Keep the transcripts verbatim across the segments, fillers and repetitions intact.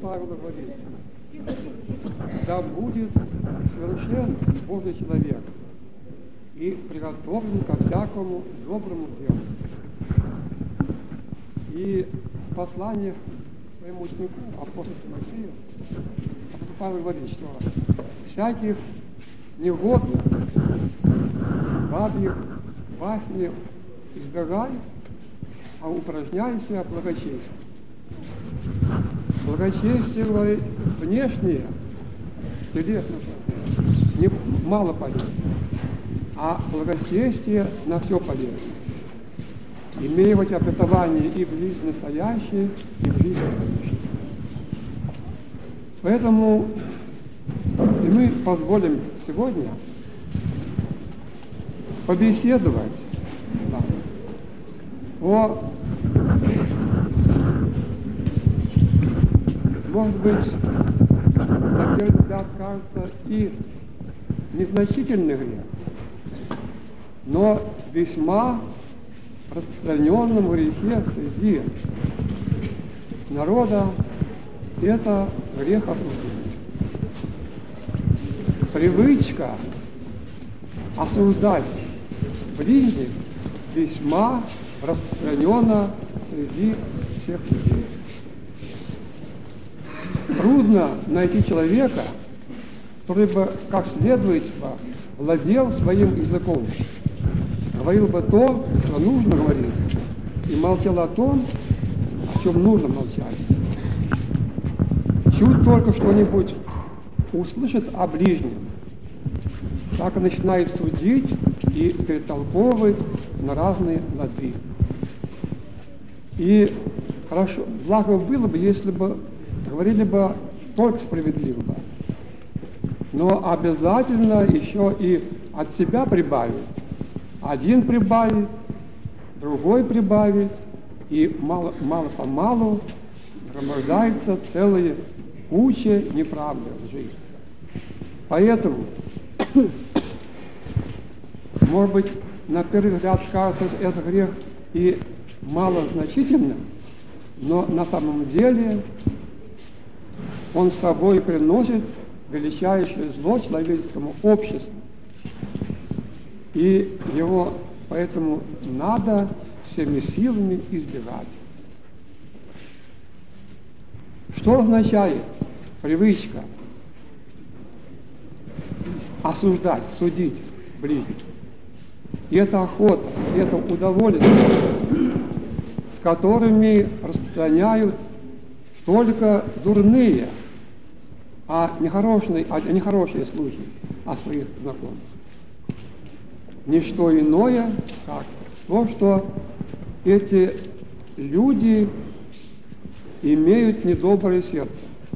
Павел говорит: да будет совершен Божий человек и приготовлен ко всякому доброму делу. И в посланиях к своему ученику, апостолу Тимофею, апостол Павел говорит, что всяких негодных, бабьих, басней избегай, а упражняйся в благочестии. Благочестие, говорит, внешнее, телесно, не, мало полезно, а благочестие на все полезно. Имеют обетование и в жизни настоящей, и в жизни будущей. Поэтому и мы позволим сегодня побеседовать да, о, может быть, на первый взгляд кажется и незначительный грех, но весьма распространенном грехе среди народа — это грех осуждения. Привычка осуждать ближних весьма распространена среди всех людей. Трудно найти человека, который бы как следует бы владел своим языком, говорил бы то, что нужно говорить, и молчал о том, о чем нужно молчать. Чуть только что-нибудь услышит о ближнем, так и начинает судить и перетолковывать на разные лады. И хорошо, благо было бы, если бы говорили бы только справедливо, но обязательно еще и от себя прибавить. Один прибавит, другой прибавит, и мало, мало-помалу громоздается целая куча неправды, лжи. Поэтому, может быть, на первый взгляд кажется этот грех и малозначительным, но на самом деле он с собой приносит величайшее зло человеческому обществу. И его поэтому надо всеми силами избегать. Что означает привычка осуждать, судить ближних? И это охота, это удовольствие, с которыми распространяют только дурные, а нехорошие, а нехорошие слухи о своих знакомых. Ничто иное, как то, что эти люди имеют недоброе сердце.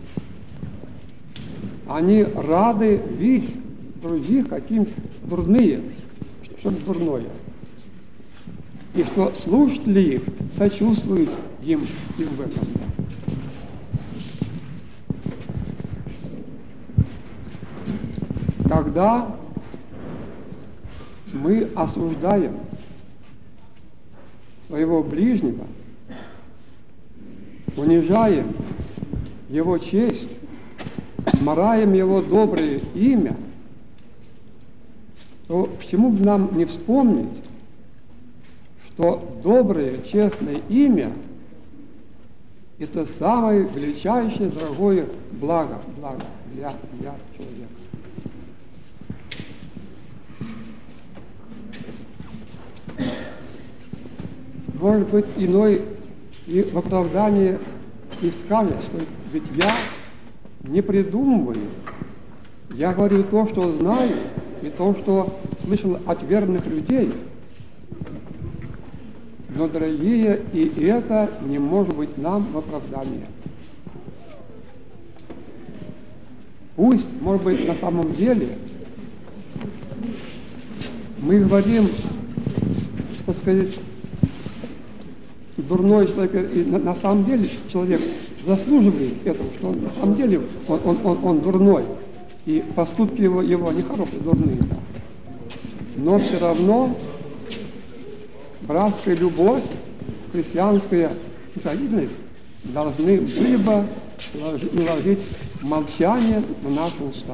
Они рады видеть других каким-то дурные, что-то дурное. И что слушатели их сочувствуют им, им в этом. Когда мы осуждаем своего ближнего, унижаем его честь, мараем его доброе имя, то почему бы нам не вспомнить, что доброе, честное имя — это самое величайшее, дорогое благо, благо для, для человека. Может быть, иной и в оправдании и скажет, что ведь я не придумываю, я говорю то, что знаю, и то, что слышал от верных людей. Но, дорогие, и это не может быть нам в оправдании. Пусть, может быть, на самом деле мы говорим, так сказать, дурной человек, и на, на самом деле человек заслуживает этого, что он, на самом деле он, он, он, он дурной, и поступки его, его нехорошие, дурные. Да. Но все равно братская любовь, христианская снисходительность должны были бы наложить молчание на наши уста.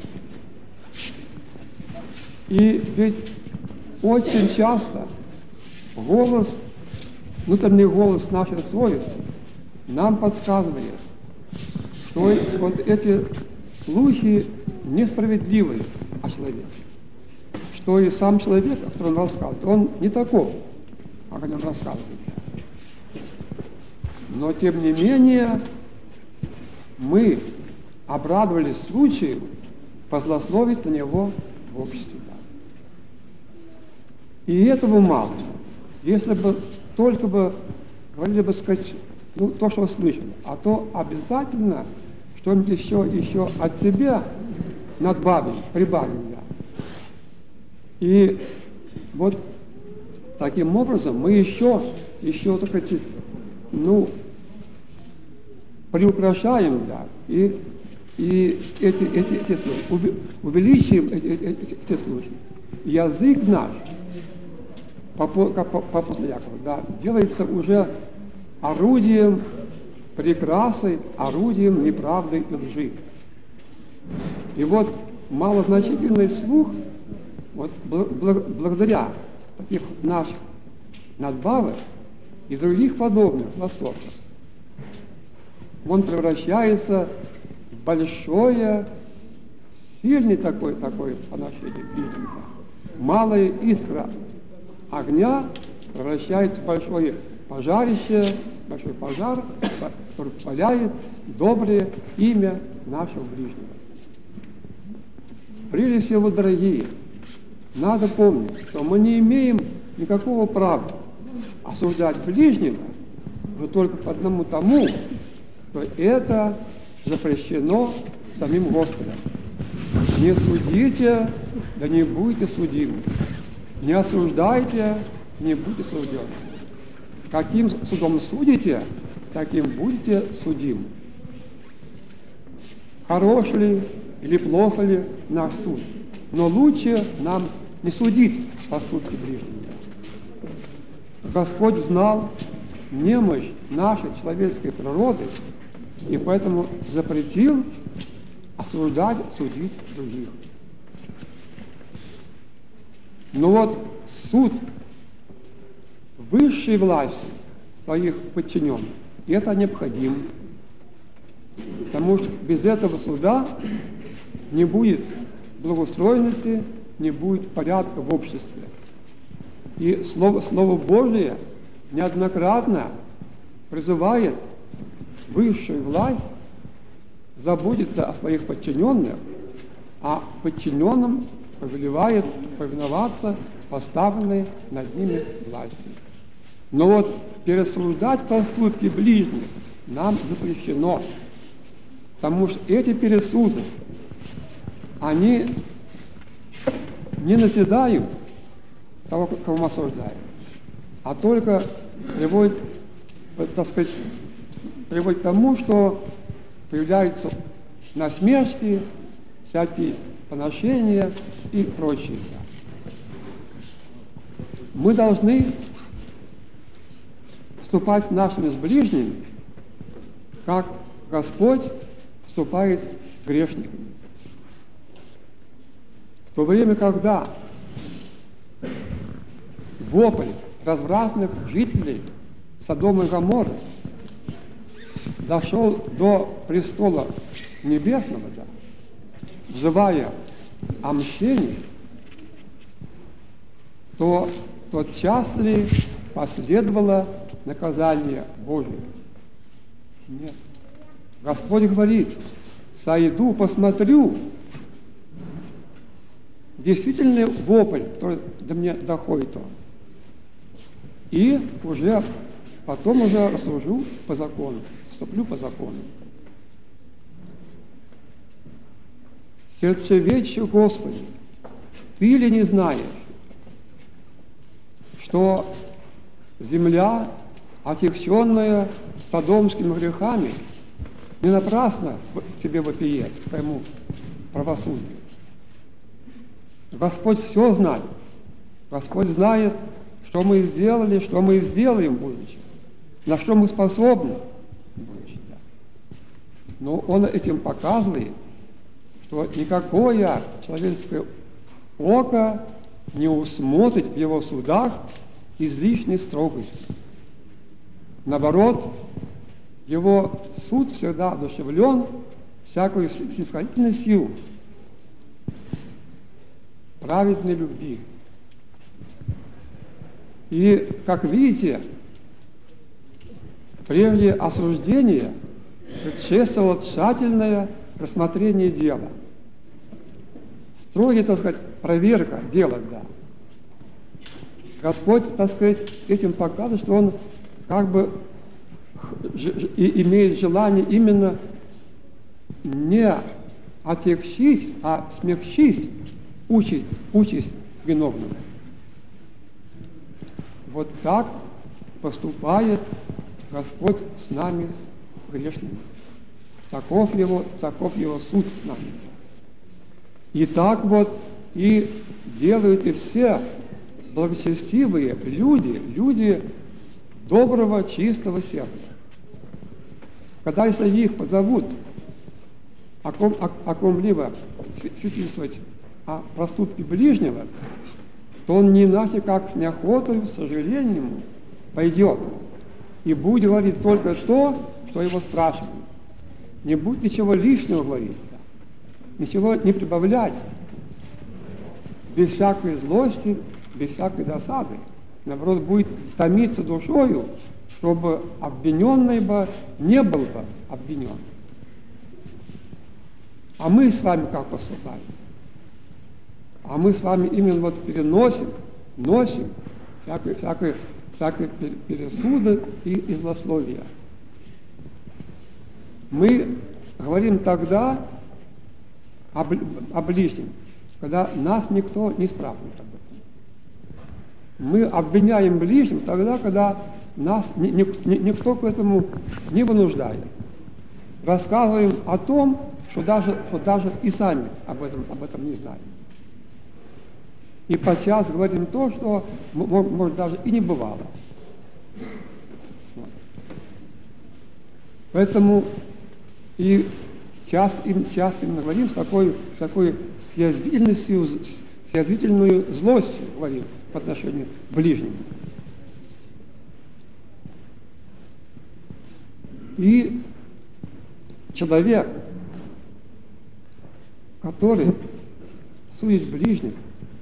И ведь очень часто голос, внутренний голос нашей совести нам подсказывает, что вот эти слухи несправедливы о человеке, что и сам человек, о котором он рассказывает, он не таков, как о нем рассказывает. Но тем не менее мы обрадовались случаю позлословить на него в обществе. И этого мало. Если бы только бы говорили бы, сказать, ну, то, что слышали, а то обязательно что-нибудь еще, еще от себя надбавим, прибавим. Да. И вот таким образом мы еще, еще, так сказать, ну, приукрашаем, да, и, и эти, эти, эти слухи, увеличиваем эти, эти, эти слухи. Язык наш, по, по, по, по после Якова, да, делается уже орудием прекрасы, орудием неправды и лжи. И вот малозначительный слух, вот благодаря таких наших надбавок и других подобных философов, он превращается в большое, сильный такой, такой поношение ближнего. Малая искра огня превращается в большое пожарище, большой пожар, который паляет доброе имя нашего ближнего. Прежде всего, дорогие, надо помнить, что мы не имеем никакого права осуждать ближнего, но только по одному тому, что это запрещено самим Господом. Не судите, да не будете судимы. Не осуждайте, не будете суждены. Каким судом судите, таким будете судимы. Хорош ли или плохо ли наш суд, но лучше нам не судить поступки ближнего. Господь знал немощь нашей человеческой природы и поэтому запретил осуждать, судить других. Но вот суд высшей власти своих подчиненных, это необходимо, потому что без этого суда не будет благоустроенности, не будет порядка в обществе. И Слово, Слово Божие неоднократно призывает высшую власть заботиться о своих подчиненных, а подчиненным повелевает повиноваться поставленной над ними власти. Но вот пересуждать поступки ближних нам запрещено, потому что эти пересуды, они не назидают того, кого мы осуждаем, а только приводят, так сказать, приводит к тому, что появляются насмешки, всякие поношения и прочее. Мы должны вступать с нашими с ближними, как Господь вступает с грешниками. В то время, когда вопль развратных жителей Содома и Гоморры дошел до престола небесного, да, взывая о мщении, то тотчас ли последовало наказание Божие? Нет. Господь говорит: сойду, посмотрю. Действительно вопль, который до меня доходит, он. И уже потом уже рассужу по закону, вступлю по закону. Сердцеведче, Господи, Ты ли не знаешь, что земля, отягченная содомскими грехами, не напрасно Тебе вопиет, к Твоему правосудию? Господь все знает. Господь знает, что мы сделали, что мы сделаем в будущем, на что мы способны в будущем. Но он этим показывает, что никакое человеческое око не усмотрит в его судах излишней строгости. Наоборот, его суд всегда одушевлен всякой снисходительностью праведной любви. И, как видите, прежде осуждения предшествовало тщательное рассмотрение дела. Строгая, так сказать, проверка дела, да. Господь, так сказать, этим показывает, что Он как бы и имеет желание именно не отягчить, а смягчить участь, участь виновного. Вот так поступает Господь с нами грешными. Таков его, таков его суд с нами. И так вот и делают и все благочестивые люди, люди доброго, чистого сердца. Когда если их позовут о, ком, о, о ком-либо свидетельствовать о проступке ближнего, то он не иначе, как с неохотой, с сожалением пойдет и будет говорить только то, что его спрашивают. Не будет ничего лишнего говорить, да. Ничего не прибавлять, без всякой злости, без всякой досады. Наоборот, будет томиться душою, чтобы обвиненный бы не был бы обвинен. А мы с вами как поступаем? А мы с вами именно вот переносим, носим всякие, всякие, всякие пересуды и, и злословия. Мы говорим тогда о, о ближнем, когда нас никто не спрашивает об этом. Мы обвиняем ближним тогда, когда нас ни, ни, ни, никто к этому не вынуждает. Рассказываем о том, что даже, что даже и сами об этом, об этом не знаем. И подчас говорим то, что, может, даже и не бывало. Поэтому и часто, часто именно говорим с такой, с такой с язвительностью, с язвительной злостью говорим по отношению к ближнему. И человек, который судит ближнего,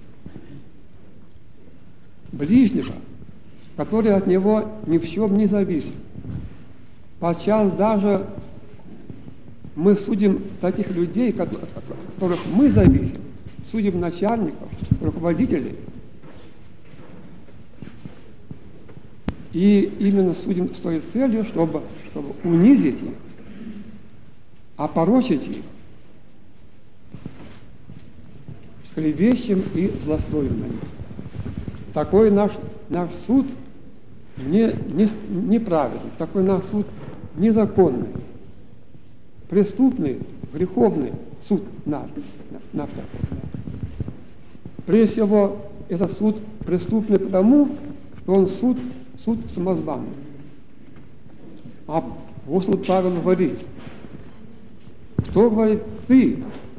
ближнего, который от него ни в чем не зависит. Подчас даже мы судим таких людей, от которых мы зависим, судим начальников, руководителей, и именно судим с той целью, чтобы, чтобы унизить их, опорочить их, клевещем и злословим на них. Такой наш, наш суд не, не, неправильный, такой наш суд незаконный, преступный, греховный суд наш. наш такой. Прежде всего, этот суд преступный потому, что он суд, суд самозванный. А апостол Павел говорит, кто говорит «ты»,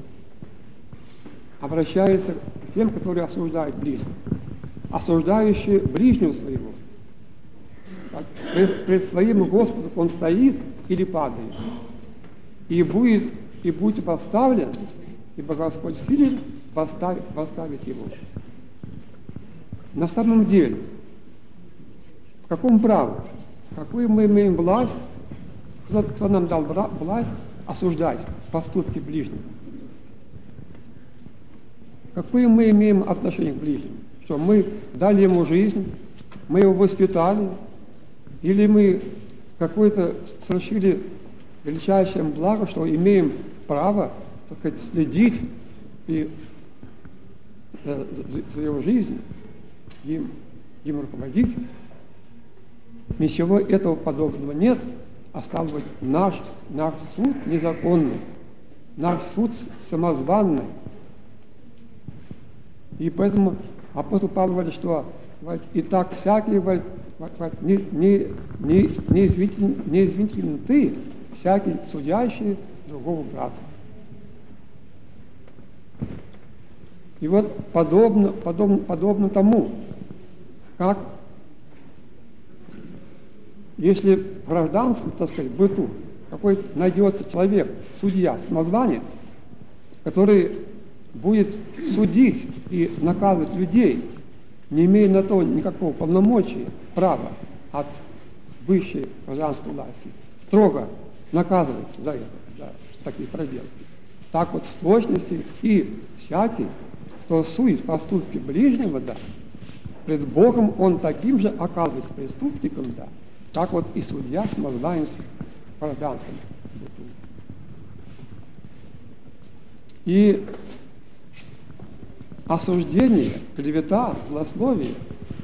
обращается к тем, которые осуждают ближнего. Осуждающий ближнего своего. Пред, пред своим Господом он стоит или падает. И будет, и будет поставлен, ибо Господь силен поставить, поставить его. На самом деле, в каком праву, какую мы имеем власть, кто, кто нам дал власть осуждать поступки ближнего? Какое мы имеем отношение к ближнему? Что мы дали ему жизнь, мы его воспитали, или мы какое-то совершили величайшее благо, что имеем право, так сказать, следить и, за, за его жизнью, им, им руководить. Ничего этого подобного нет, а стал быть наш, наш суд незаконный, наш суд самозванный. И поэтому апостол Павел говорит, что и так всякий говорит, не, не, не, неизвинителен, неизвинителен ты, всякий судящий другого брата. И вот подобно, подобно, подобно тому, как если в гражданском, так сказать, быту какой найдется человек, судья, самозванец, который будет судить и наказывать людей, не имея на то никакого полномочия, права от высшей гражданской власти, строго наказывать за это, за такие проделки. Так вот в точности и всякий, кто судит поступки ближнего, да, пред Богом он таким же оказывается преступником, да, как вот и судья самозванец в гражданском быту. И осуждение, клевета, злословие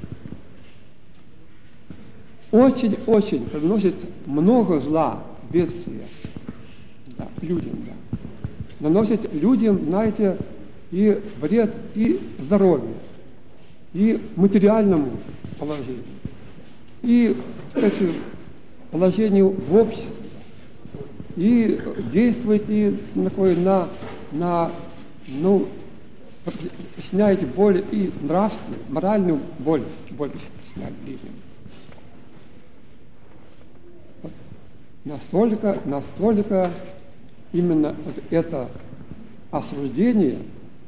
очень-очень приносит много зла, бедствия, да, людям, да. Наносит людям, знаете, и вред и здоровью, и материальному положению, и, кстати, положению в обществе, и действует и такое на, на, ну, причиняет боль и нравственную, моральную боль, боль причиняет людям. Вот. Настолько, настолько именно вот это осуждение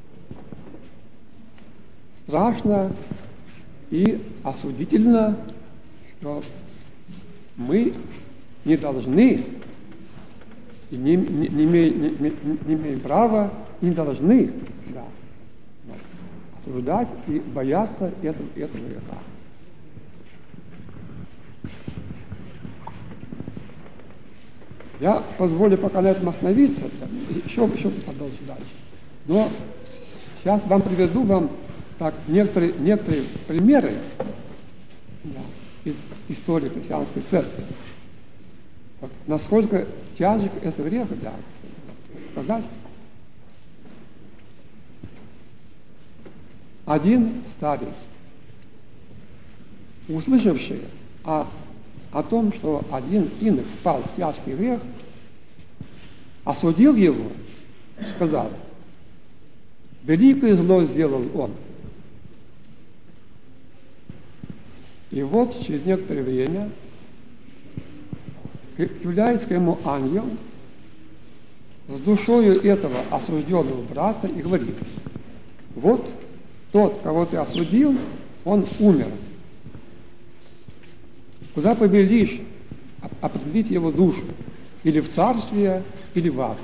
страшно и осудительно, что мы не должны, и не, не, не, имеем, не, не имеем права, и не должны, да, осуждать и бояться этого, этого греха. Я позволю пока на этом остановиться, еще, еще продолжить дальше. Но сейчас вам приведу вам так, некоторые, некоторые примеры, да, из истории христианской церкви. Вот, насколько тяжек это грех, да, сказать. Один старец, услышавший о, о том, что один инок впал в тяжкий грех, осудил его, сказал: великое зло сделал он. И вот через некоторое время является к ему ангел с душою этого осужденного брата и говорит: вот тот, кого ты осудил, он умер. Куда повелишь определить его душу? Или в царствие, или в ад.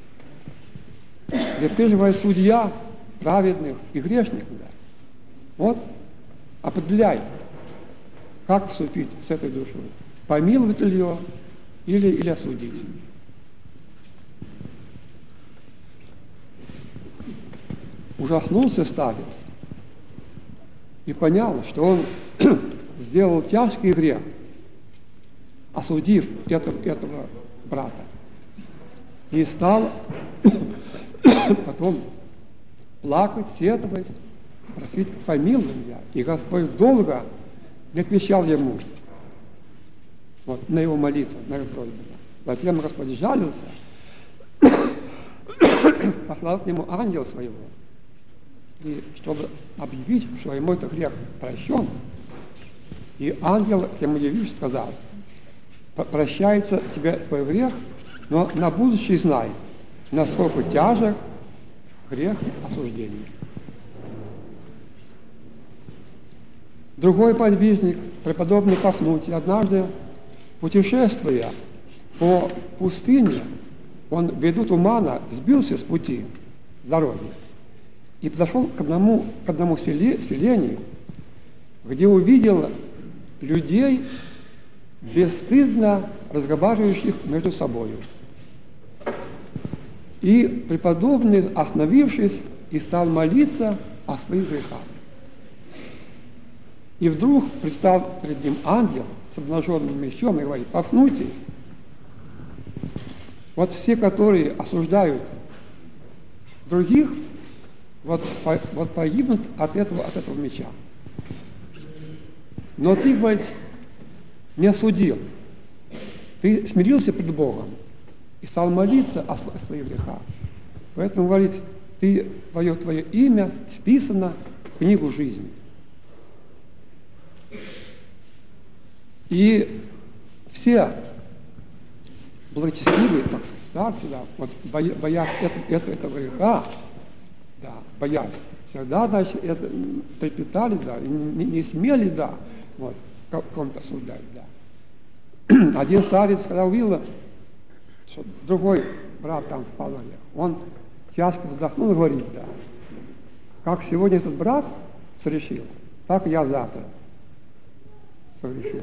Ведь ты же, судья праведных и грешников. Да. Вот определяй, как вступить с этой душой. Помиловать ли ее или, или осудить. Ужаснулся старец и понял, что он сделал тяжкий грех, осудив этого, этого брата. И стал потом плакать, сетовать, просить помилования. И Господь долго не отвечал ему вот, на его молитву, на его просьбу. Затем Господь жалился, послал к нему ангела своего, и чтобы объявить, что ему этот грех прощен. И ангел к нему явившись сказал: прощается тебе твой грех, но на будущее знай, насколько тяжек грех осуждения. Другой подвижник, преподобный Пафнутий, однажды, путешествуя по пустыне, он ввиду тумана сбился с пути дороги и подошел к одному, к одному селе, селению, где увидел людей, бесстыдно разговаривающих между собой. И преподобный, остановившись, и стал молиться о своих грехах. И вдруг предстал перед ним ангел с обнаженным мечом и говорит: Пафнутий, вот все, которые осуждают других, вот, по, вот погибнут от этого, от этого меча. Но ты, говорит, не осудил. ты смирился пред Богом и стал молиться о своих грехах. Поэтому, говорит, ты, твое, твое имя вписано в книгу жизни. И все благочестивые, так сказать, старцы, да, вот боя, боясь этого, этого, этого греха, да, боясь, всегда, значит, это, трепетали, да, и не, не смели, да, вот, кому-то осуждать, да. Один старец, когда увидел, что другой брат там впал на грех, он тяжко вздохнул и говорит, да, как сегодня этот брат совершил, так и я завтра совершу.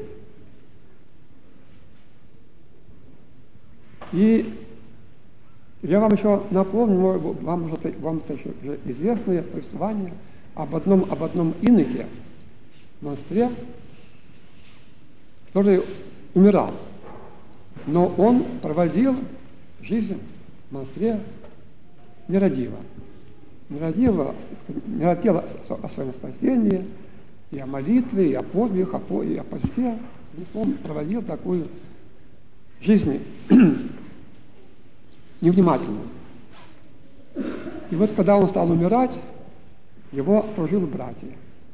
И я вам еще напомню, вам уже, вам уже известное повествование об одном, об одном иноке в монастыре, который умирал, но он проводил жизнь в монастыре нерадиво. Нерадиво, нерадиво о своем спасении, и о молитве, и о подвигах, и о посте. Он проводил такую жизнь невнимательно. И вот когда он стал умирать, его окружили братья.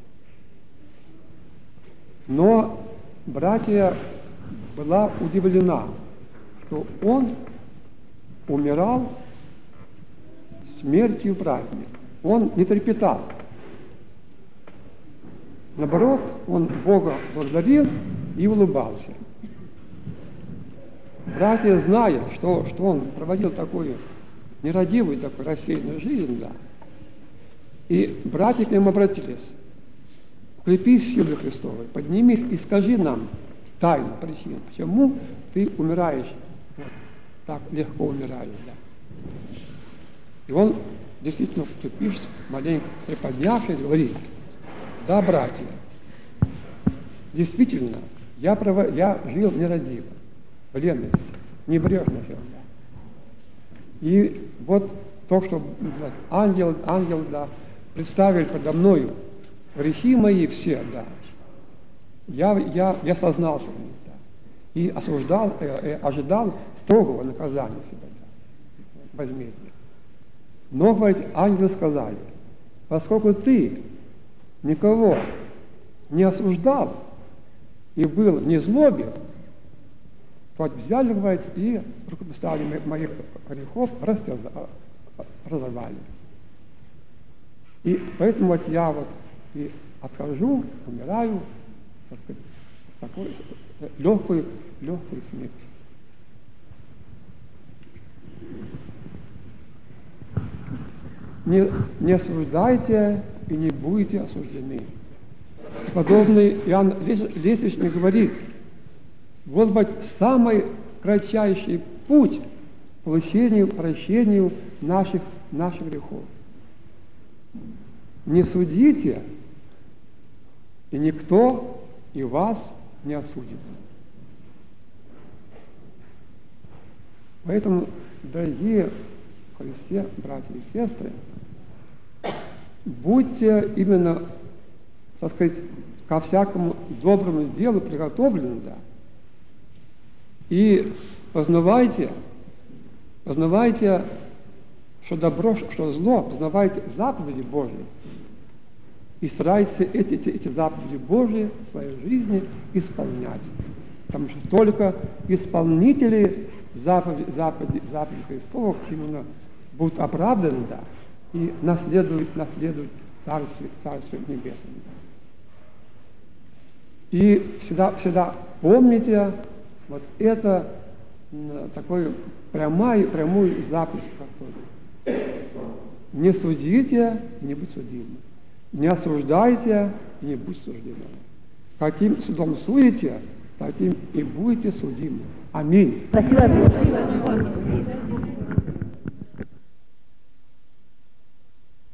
Но братья была удивлена, что он умирал смертью праведника. Он не трепетал. Наоборот, он Бога благодарил и улыбался. Братья, зная, что, что он проводил такую нерадивую, такую рассеянную жизнь, да, и братья к нему обратились: «Укрепись силой Христовой, поднимись и скажи нам тайну, причину, почему ты умираешь, вот, так легко умираешь». Да. И он, действительно, вступившись, маленько приподнявшись, говорит: «Да, братья, действительно, я, пров... я жил нерадиво, в ленности, небрежно жил». И вот то, что ангел, ангел, да, представил подо мною грехи мои все, да, я, я, я сознался в них, да, и осуждал, э, э, ожидал строгого наказания себя, да, возмездия. Но, говорит, ангелы сказали: поскольку ты никого не осуждал и был не злобен, то взяли, говорит, и рукописали моих грехов, разорвали. И поэтому вот я вот и отхожу, умираю, так сказать, с такой легкой, легкой смертью. Не, не осуждайте и не будете осуждены. Подобный Иоанн Лествичник говорит: вот, быть, самый кратчайший путь к получению, прощению наших, наших грехов. Не судите, и никто и вас не осудит. Поэтому, дорогие в Христе, братья и сестры, будьте именно, так сказать, ко всякому доброму делу приготовлены, да, и познавайте, познавайте, что добро, что зло, познавайте заповеди Божьи, и старайтесь эти, эти, эти заповеди Божьи в своей жизни исполнять. Потому что только исполнители заповедей, заповедей, заповедей Христовых именно будут оправданы, да, и наследуют, наследуют Царствие, Царствие Небесное. И всегда, всегда помните вот это такую прямую, прямую заповедь. Не судите, не будь судимы. Не осуждайте, не будь суждены. Каким судом судите, таким и будете судимы. Аминь. Спасибо.